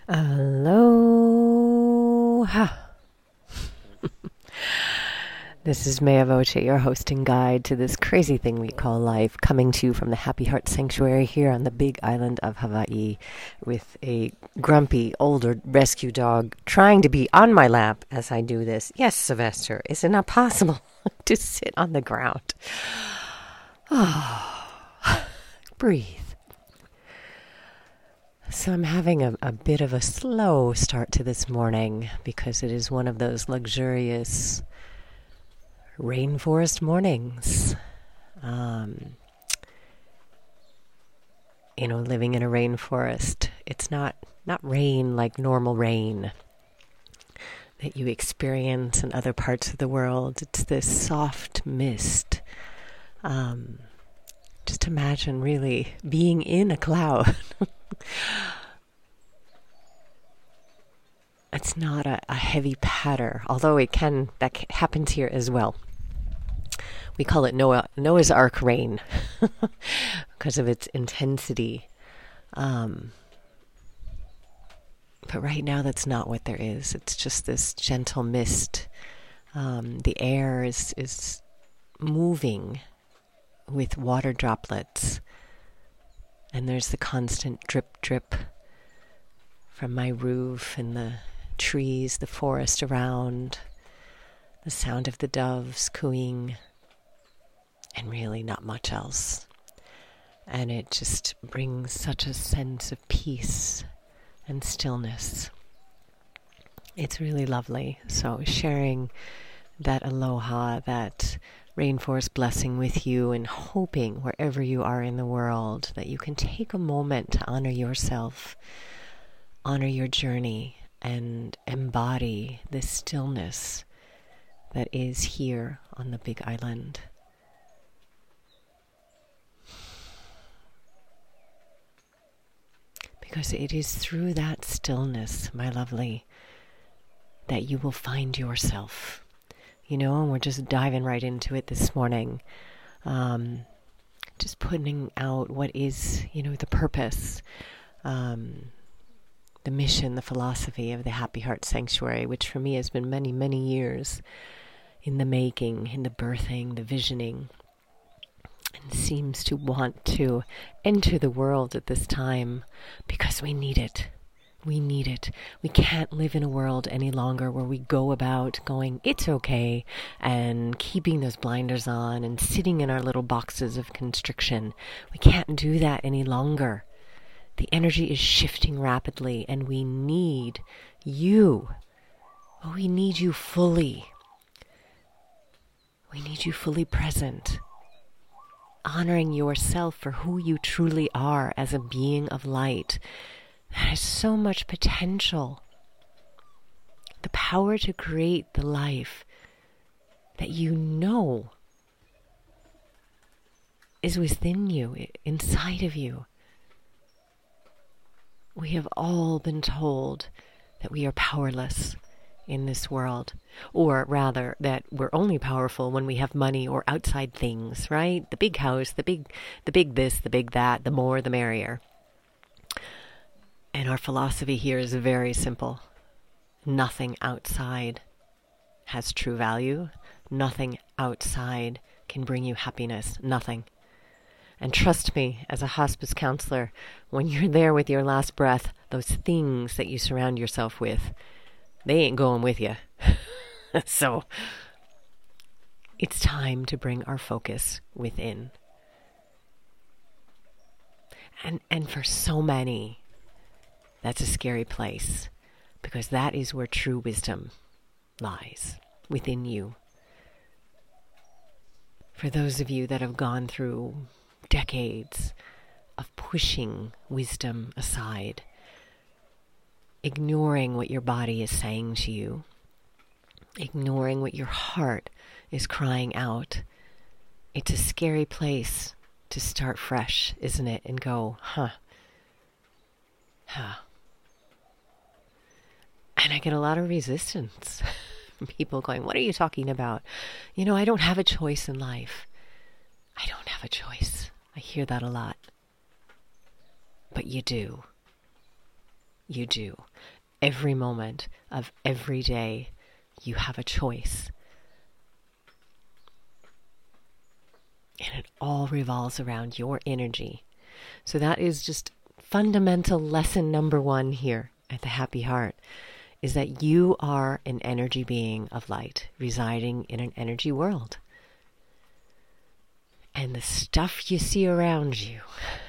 Aloha. This is Mea Voce, your hosting guide to this crazy thing we call life, coming to you from the Happy Heart Sanctuary here on the big island of Hawaii with a grumpy, older rescue dog trying to be on my lap as I do this. Yes, Sylvester, is it not possible to sit on the ground? Oh, breathe. So I'm having a bit of a slow start to this morning because it is one of those luxurious rainforest mornings. Living in a rainforest, it's not rain like normal rain that you experience in other parts of the world. It's this soft mist. Just imagine really being in a cloud. It's not a heavy patter, although that happens here as well. We call it Noah's Ark rain because of its intensity. But right now that's not what there is. It's just this gentle mist. The air is moving with water droplets. And there's the constant drip, drip from my roof and the trees, the forest around, the sound of the doves cooing, and really not much else. And it just brings such a sense of peace and stillness. It's really lovely. So sharing that aloha, that rainforest blessing with you, and hoping wherever you are in the world that you can take a moment to honor yourself, honor your journey, and embody this stillness that is here on the Big Island. Because it is through that stillness, my lovely, that you will find yourself. And we're just diving right into it this morning. Just putting out what is, the purpose, the mission, the philosophy of the Happy Heart Sanctuary, which for me has been many, many years in the making, in the birthing, the visioning, and seems to want to enter the world at this time because we need it. We need it. We can't live in a world any longer where we go about going, it's okay, and keeping those blinders on and sitting in our little boxes of constriction. We can't do that any longer. The energy is shifting rapidly, and we need you. Oh, we need you fully. We need you fully present, honoring yourself for who you truly are as a being of light. That has so much potential. The power to create the life that you know is within you, inside of you. We have all been told that we are powerless in this world, or rather that we're only powerful when we have money or outside things, right? The big house, the big this, the big that, the more the merrier. And our philosophy here is very simple. Nothing outside has true value. Nothing outside can bring you happiness. Nothing. And trust me, as a hospice counselor, when you're there with your last breath, those things that you surround yourself with, they ain't going with you. So it's time to bring our focus within. And for so many, that's a scary place, because that is where true wisdom lies, within you. For those of you that have gone through decades of pushing wisdom aside, ignoring what your body is saying to you, ignoring what your heart is crying out, it's a scary place to start fresh, isn't it? And go, And I get a lot of resistance. People going, what are you talking about? I don't have a choice in life. I don't have a choice. I hear that a lot. But you do. you do. Every moment of every day, you have a choice. And it all revolves around your energy. So that is just fundamental lesson number 1 here at the Happy Heart, is that you are an energy being of light residing in an energy world. And the stuff you see around you,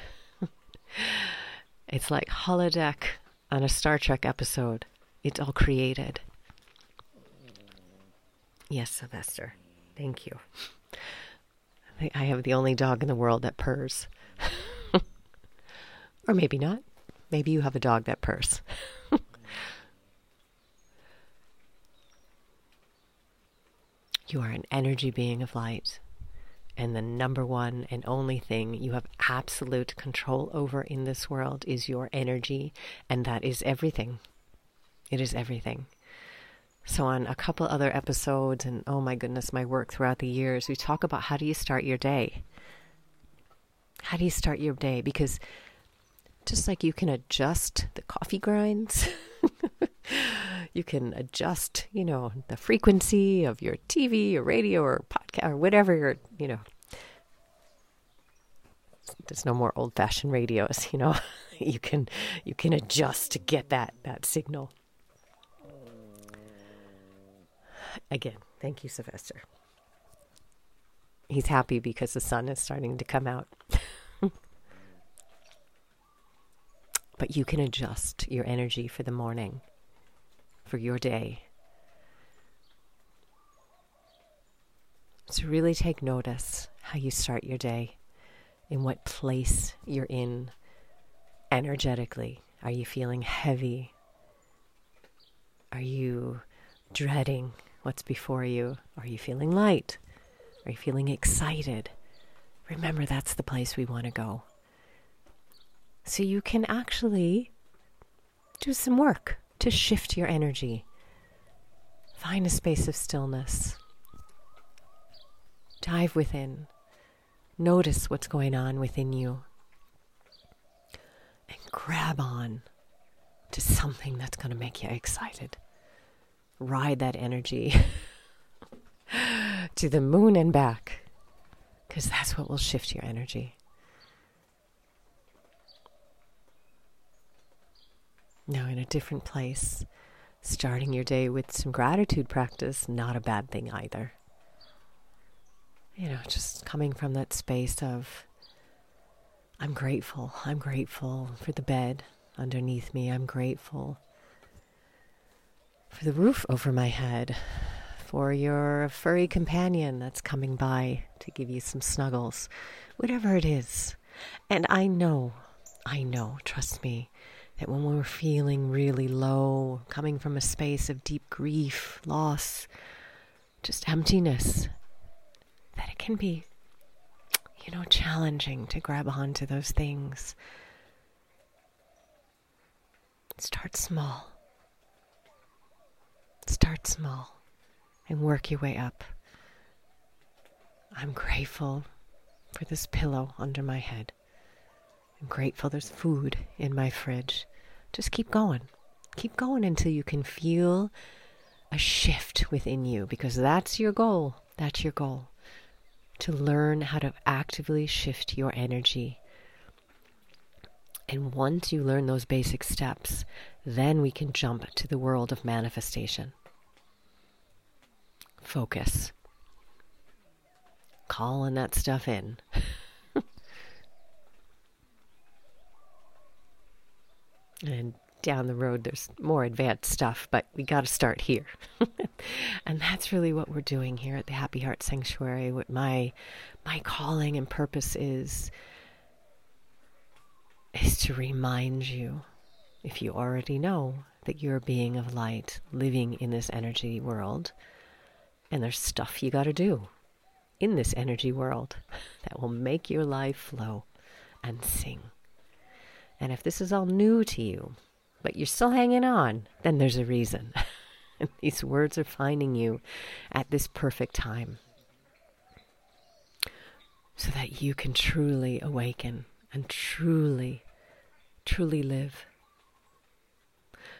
it's like holodeck on a Star Trek episode. It's all created. Yes, Sylvester. Thank you. I have the only dog in the world that purrs. Or maybe not. Maybe you have a dog that purrs. You are an energy being of light. And the number 1 and only thing you have absolute control over in this world is your energy. And that is everything. It is everything. So on a couple other episodes, and oh my goodness, my work throughout the years, we talk about how do you start your day? How do you start your day? Because just like you can adjust the coffee grinds, you can adjust, the frequency of your TV or radio or podcast or whatever you're, there's no more old-fashioned radios, you can adjust to get that signal. Again, thank you, Sylvester. He's happy because the sun is starting to come out. But you can adjust your energy for the morning, for your day. So really take notice how you start your day, in what place you're in energetically. Are you feeling heavy? Are you dreading what's before you? Are you feeling light? Are you feeling excited? Remember, that's the place we want to go. So you can actually do some work to shift your energy. Find a space of stillness. Dive within. Notice what's going on within you. And grab on to something that's going to make you excited. Ride that energy to the moon and back, because that's what will shift your energy. Now, in a different place, starting your day with some gratitude practice, not a bad thing either. Just coming from that space of, I'm grateful. I'm grateful for the bed underneath me. I'm grateful for the roof over my head, for your furry companion that's coming by to give you some snuggles, whatever it is. And I know, trust me, that when we're feeling really low, coming from a space of deep grief, loss, just emptiness, that it can be, challenging to grab onto those things. Start small. Start small and work your way up. I'm grateful for this pillow under my head. I'm grateful there's food in my fridge. Just keep going. Keep going until you can feel a shift within you, because that's your goal. That's your goal. To learn how to actively shift your energy. And once you learn those basic steps, then we can jump to the world of manifestation. Focus. Calling that stuff in. And down the road, there's more advanced stuff, but we got to start here. And that's really what we're doing here at the Happy Heart Sanctuary. What my calling and purpose is to remind you, if you already know, that you're a being of light living in this energy world, and there's stuff you got to do in this energy world that will make your life flow and sing. And if this is all new to you, but you're still hanging on, then there's a reason. And these words are finding you at this perfect time, so that you can truly awaken and truly, truly live.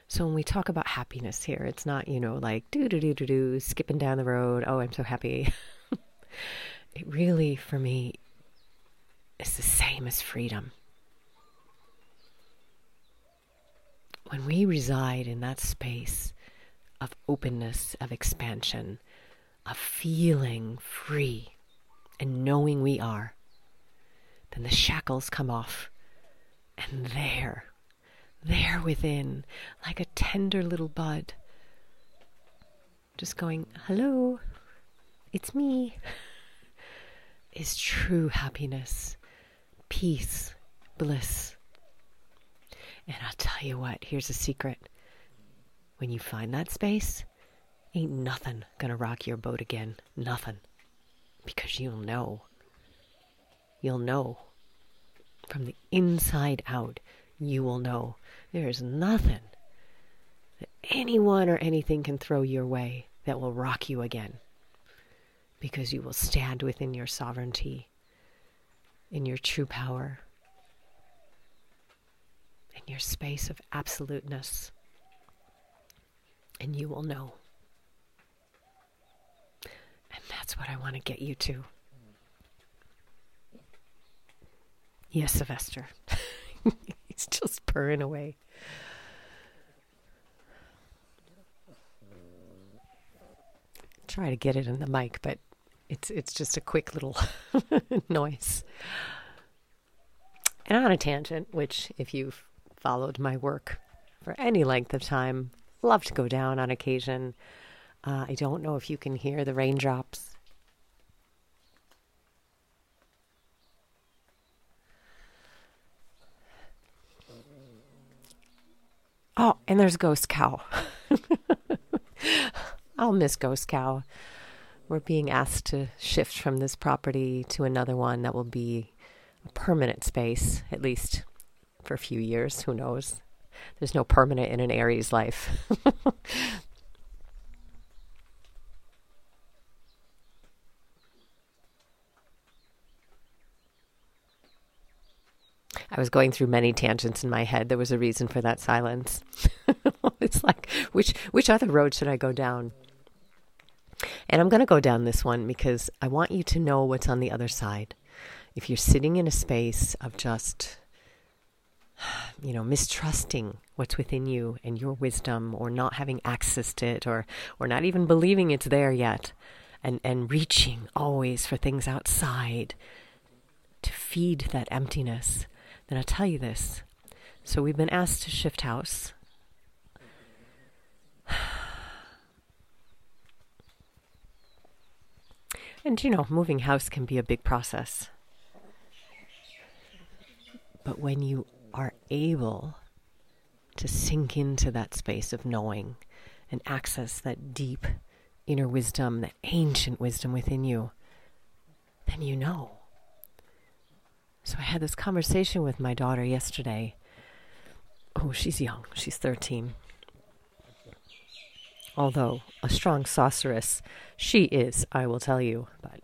So when we talk about happiness here, it's not, like do, skipping down the road. Oh, I'm so happy. It really, for me, is the same as freedom. When we reside in that space of openness, of expansion, of feeling free and knowing we are, then the shackles come off. And there within, like a tender little bud, just going, hello, it's me, is true happiness, peace, bliss. And I'll tell you what, here's a secret. When you find that space, ain't nothing gonna rock your boat again. Nothing. Because you'll know. You'll know. From the inside out, you will know. There's nothing that anyone or anything can throw your way that will rock you again. Because you will stand within your sovereignty, in your true power, in your space of absoluteness. And you will know. And that's what I want to get you to. Yes, Sylvester. He's just purring away. Try to get it in the mic, but it's just a quick little noise. And on a tangent, which if you've followed my work for any length of time, love to go down on occasion. I don't know if you can hear the raindrops. Oh, and there's Ghost Cow. I'll miss Ghost Cow. We're being asked to shift from this property to another one that will be a permanent space, at least for a few years. Who knows? There's no permanent in an Aries life. I was going through many tangents in my head. There was a reason for that silence. It's like, which other road should I go down? And I'm going to go down this one because I want you to know what's on the other side. If you're sitting in a space of just, mistrusting what's within you and your wisdom, or not having accessed it, or not even believing it's there yet, and reaching always for things outside to feed that emptiness, then I'll tell you this. So we've been asked to shift house. And moving house can be a big process. But when you are able to sink into that space of knowing and access that deep inner wisdom, that ancient wisdom within you, then you know. So I had this conversation with my daughter yesterday. Oh, she's young. She's 13. Although a strong sorceress she is, I will tell you, but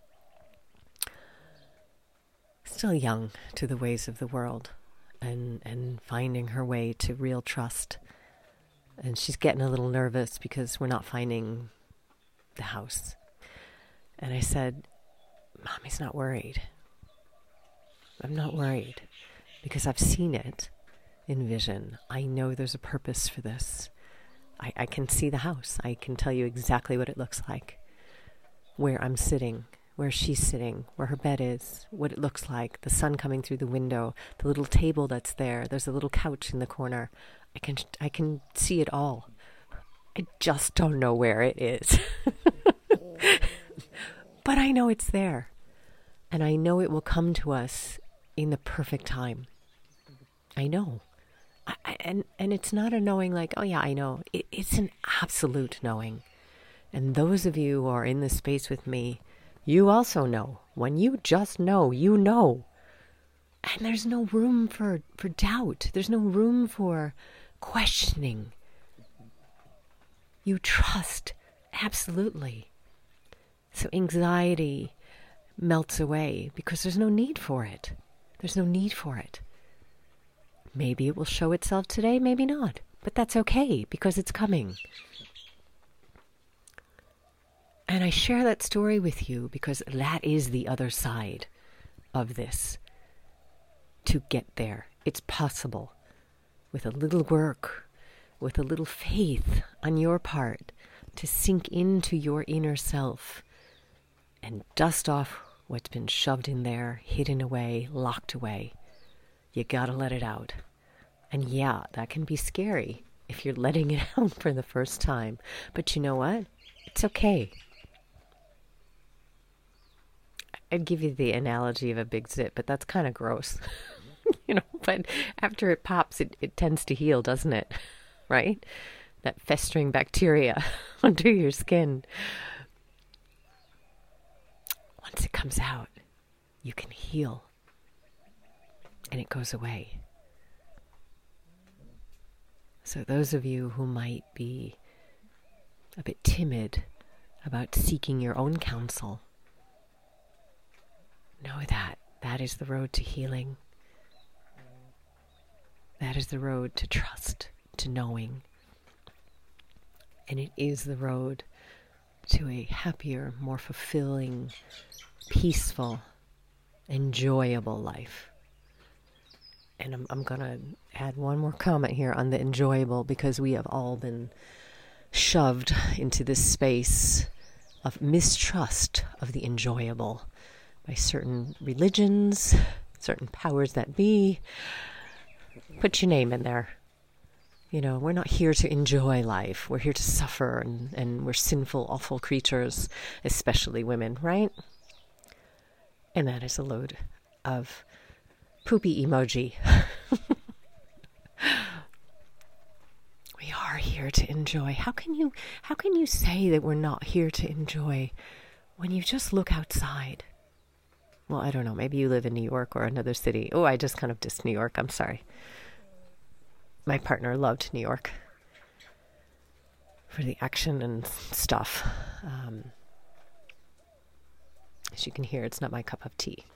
still young to the ways of the world and finding her way to real trust. And she's getting a little nervous because we're not finding the house. And I said, Mommy's not worried. I'm not worried because I've seen it in vision. I know there's a purpose for this. I can see the house. I can tell you exactly what it looks like, where I'm sitting, where she's sitting, where her bed is, what it looks like, the sun coming through the window, the little table that's there. There's a little couch in the corner. I can see it all. I just don't know where it is. But I know it's there. And I know it will come to us in the perfect time. I know. And it's not a knowing like, oh yeah, I know. It's an absolute knowing. And those of you who are in this space with me, you also know. When you just know, you know. And there's no room for doubt. There's no room for questioning. You trust, absolutely. So anxiety melts away because there's no need for it. There's no need for it. Maybe it will show itself today, maybe not. But that's okay, because it's coming. And I share that story with you because that is the other side of this. To get there. It's possible. With a little work, with a little faith on your part, to sink into your inner self and dust off what's been shoved in there, hidden away, locked away. You gotta let it out. And yeah, that can be scary if you're letting it out for the first time. But you know what? It's okay. I'd give you the analogy of a big zit, but that's kind of gross. But after it pops, it tends to heal, doesn't it? Right? That festering bacteria under your skin. Once it comes out, you can heal. And it goes away. So those of you who might be a bit timid about seeking your own counsel, know that that is the road to healing. That is the road to trust, to knowing. And it is the road to a happier, more fulfilling, peaceful, enjoyable life. And I'm going to add one more comment here on the enjoyable, because we have all been shoved into this space of mistrust of the enjoyable by certain religions, certain powers that be. Put your name in there. We're not here to enjoy life. We're here to suffer, and we're sinful, awful creatures, especially women, right? And that is a load of poopy emoji. We are here to enjoy. How can you say that we're not here to enjoy when you just look outside? Well, I don't know. Maybe you live in New York or another city. Oh, I just kind of dissed New York. I'm sorry. My partner loved New York for the action and stuff. As you can hear, it's not my cup of tea.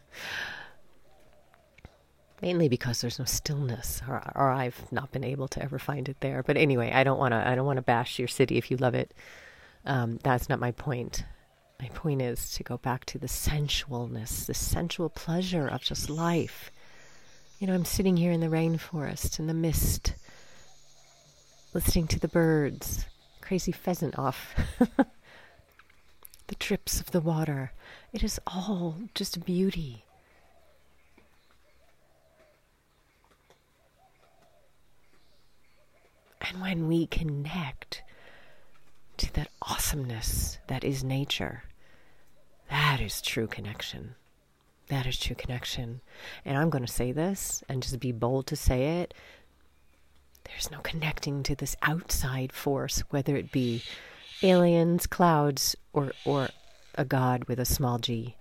Mainly because there's no stillness, or I've not been able to ever find it there. But anyway, I don't want to bash your city if you love it. That's not my point. My point is to go back to the sensualness, the sensual pleasure of just life. I'm sitting here in the rainforest, in the mist, listening to the birds, crazy pheasant off, the drips of the water. It is all just beauty. And when we connect to that awesomeness that is nature, that is true connection. That is true connection. And I'm going to say this and just be bold to say it. There's no connecting to this outside force, whether it be aliens, clouds, or a God with a small g.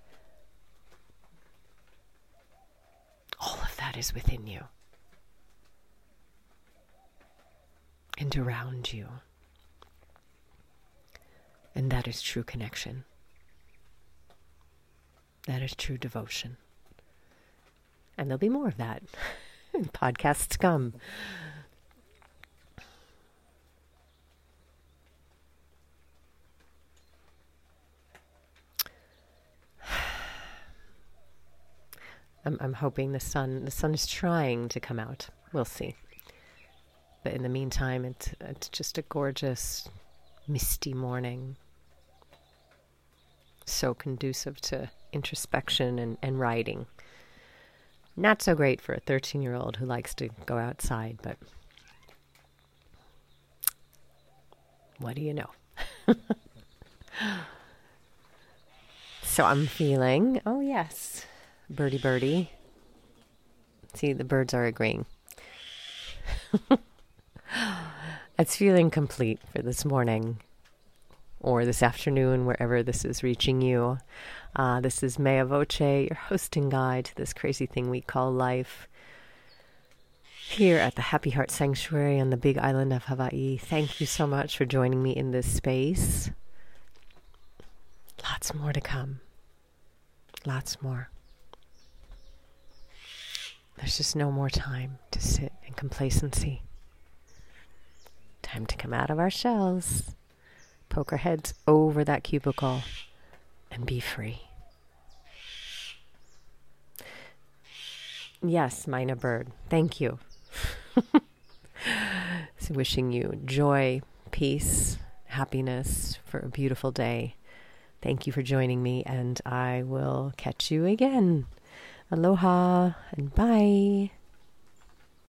All of that is within you and around you. And that is true connection. That is true devotion. And there'll be more of that in podcasts come. I'm hoping the sun is trying to come out. We'll see. But in the meantime, it's just a gorgeous, misty morning. So conducive to introspection and writing. Not so great for a 13-year-old who likes to go outside, but what do you know? So I'm feeling, oh yes, birdie birdie. See, the birds are agreeing. It's feeling complete for this morning. Or this afternoon, wherever this is reaching you. This is Mea Voce, your hosting guide to this crazy thing we call life. Here at the Happy Heart Sanctuary on the big island of Hawaii. Thank you so much for joining me in this space. Lots more to come. Lots more. There's just no more time to sit in complacency. Time to come out of our shells. Poke our heads over that cubicle and be free. Yes, Mina Bird. Thank you. So wishing you joy, peace, happiness for a beautiful day. Thank you for joining me, and I will catch you again. Aloha and bye.